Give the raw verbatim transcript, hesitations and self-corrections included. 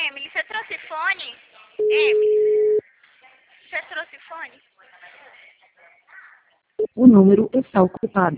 Emily, você trouxe fone? Emily, você trouxe fone? O número está ocupado.